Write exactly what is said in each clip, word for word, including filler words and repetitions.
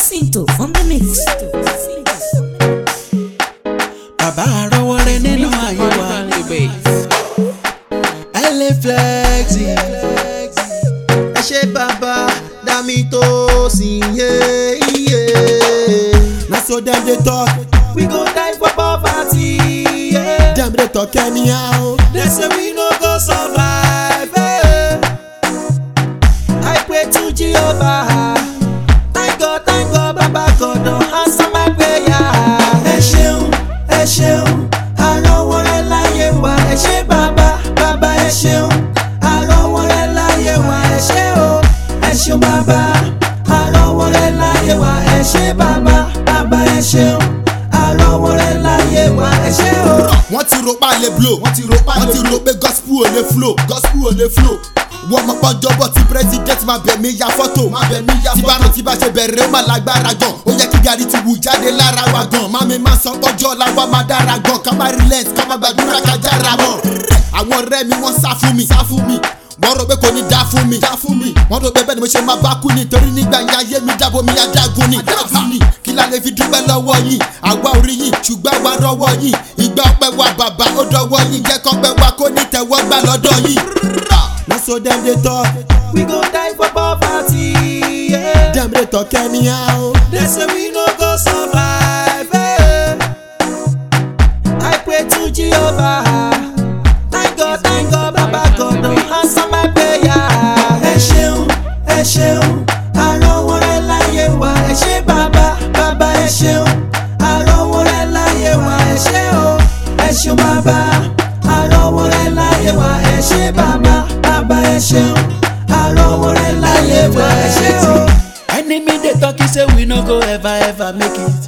Jacinto on the mix. Bàbá àrọ́wọ́ rẹ nínú ayé wa. Ẹ lè flexi. Ẹ ṣe bàbá dami tó sì yé iye. Na so dem dey talk. We go die for poverty. Yeah. Dem dey talk anyhow. They say we no go survive. Eh. I pray to Jehovah. Thank God, thank God, Baba God don answer my prayer. Ẹ ṣeun, ẹ ṣeun, àrọ́wọ́ rẹ láyé wa. Ẹ ṣé bàbá, bàbá ẹ ṣeun, àrọ́wọ́ rẹ láyé wa. Ẹ ṣé o, ẹ ṣeun bàbá, àrọ́wọ́ rẹ láyé wa. Ẹ ṣé bàbá, bàbá ẹ ṣeun, àrọ́wọ́ rẹ láyé wa. Ẹ ṣé o. Wọ́n ti rò pa lè blow, wọ́n ti rò pa lè blow, wọ́n ti rò pé gospel ò lè flow, gospel ò lè flow. Wọ́n mọ̀ pọ́jọ́ bọ̀ tí president máa bẹ̀ mí ya fọ́tò, máa bẹ̀ mí ya fọ́tò. Tí bá rán tí bá ṣe bẹ̀rẹ̀ ó máa lágbára gan. Ó yẹ kí gàrí ti wù jáde lára wa gan. Mami máa sọ pọ́jọ́ la wa máa dára gan. Ká má relent, ká má gbàdúrà ká jára mọ́. Àwọn ọ̀rẹ́ mi wọ́n sá fún mi, sá fún mi. Wọ́n rò pé kò ní dá fún mi, dá fún mi. Wọ́n rò pé bẹ́ẹ̀ ni mo ṣe máa bá kú ni. Torí nígbà yẹn ayé mi dábò mi adágún ni. Adágún ni. Kí la lè fi dúpẹ́ lọ́wọ́ yín? Àwa orí yín, ṣùgbọ́n àwa rọ́wọ́ yín. Ìgbà ọpẹ́ wa bàbá ó dọ́wọ́ yín. Jẹ́ kọ́pẹ́ wa kó ní tẹ̀wọ́ gbà lọ́dọ̀ yín. Na so dem dey talk. We go die for poverty. Yeah. Dem dey talk anyhow. They say we no go survive. Eh. I pray to Jehovah. Thank God, thank God, Baba God don answer my prayer. Ẹ ṣeun, ẹ ṣeun, àrọ́wọ́ rẹ láyé wa. Ẹ ṣé bàbá, bàbá ẹ ṣeun, àrọ́wọ́ rẹ láyé wa. Ẹ ṣé o, ẹ ṣeun bàbá, àrọ́wọ́ rẹ láyé wa. Ẹ ṣé bàbá, bàbá ẹ ṣeun, àrọ́wọ́ rẹ láyé wa. Ẹ ṣé o. Enemy dey talk say we no go ever ever make it.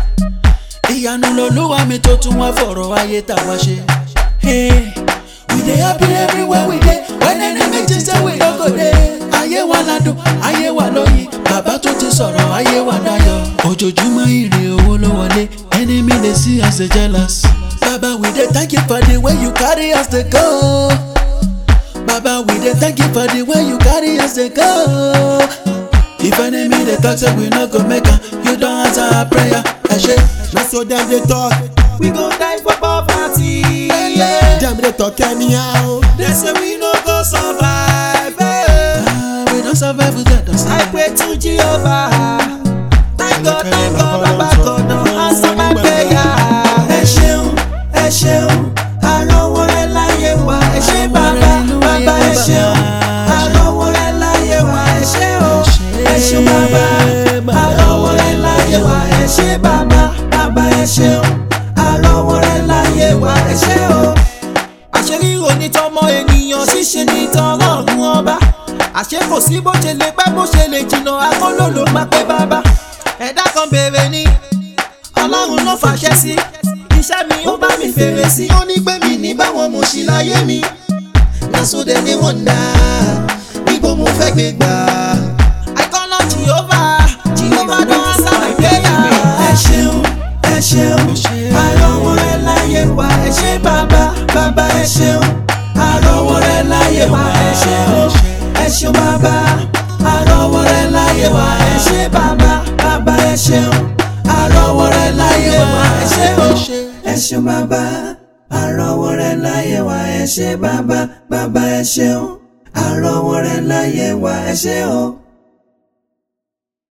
Ìyanu lolúwa mi tó tún wá fọ̀rọ̀ ayé tàwa ṣe. Hey, we dey happy everywhere we dey. When enemy think say we no go dey. Ayé wa ládùn, ayé wa lóyin. Bàbá tó ti sọ̀rọ̀ ayé wa dayọ̀. Ojoojúmọ́ ire owó ló wọlé. Enemy dey see us dey jealous. Baba we dey thank you for the way you carry us dey go. Baba we dey thank you for the way you carry us dey go. If enemy dey talk say we no go make am, you don answer our prayer. Ẹ ṣé. Na so dem dey talk. We go die for poverty. Yeah. Dem dey talk anyhow. They say we no go survive. Eh. Ah, we don survive together. I pray to Jehovah. Thank God, thank God, Baba God don answer my prayer. Ẹ ṣeun, ẹ ṣeun, àrọ́wọ́ rẹ láyé wa. Ẹ ṣé bàbá, bàbá ẹ ṣeun, àrọ́wọ́ rẹ láyé wa. Ẹ ṣé o, ẹ ṣeun bàbá, àrọ́wọ́ rẹ láyé wa. Ẹ ṣé bàbá, bàbá ẹ ṣeun, àrọ́wọ́ rẹ láyé wa. Ẹ ṣé o. Àṣírí onítọ́mọ ènìyàn ṣíṣe ní tọlọ́run ọba. Àṣé kò sí bó ṣe lè pẹ́ bó ṣe lè jìnnà akọ́lò ló máa pẹ́ bàbá. Ẹ̀dá kan béèrè ní Ọlọ́run ló fàṣẹ sí. Iṣẹ́ mi ó bá mi fèrè sí. Ó ní pé mi ní báwọn mo ṣì láyé mi. Lásòdè ní wọ́n dá níbo mo fẹ́ gbé gbà. I call on Jehovah, Jehovah don answer my prayer. Ẹ ṣeun, ẹ ṣeun, àrọ́wọ́ rẹ láyé wa. Ẹ ṣé bàbá, bàbá ẹ ṣeun, àrọ́wọ́ rẹ láyé wa. Ẹ ṣé o, ẹ ṣeun bàbá, àrọ́wọ́ rẹ láyé wa. Ẹ ṣé bàbá, bàbá ẹ ṣeun, àrọ́wọ́ rẹ láyé wa. Ẹ ṣé o, ẹ ṣeun bàbá, àrọ́wọ́ rẹ láyé wa. Ẹ ṣé bàbá, bàbá ẹ ṣeun, àrọ́wọ́ rẹ láyé wa. Ẹ ṣé o.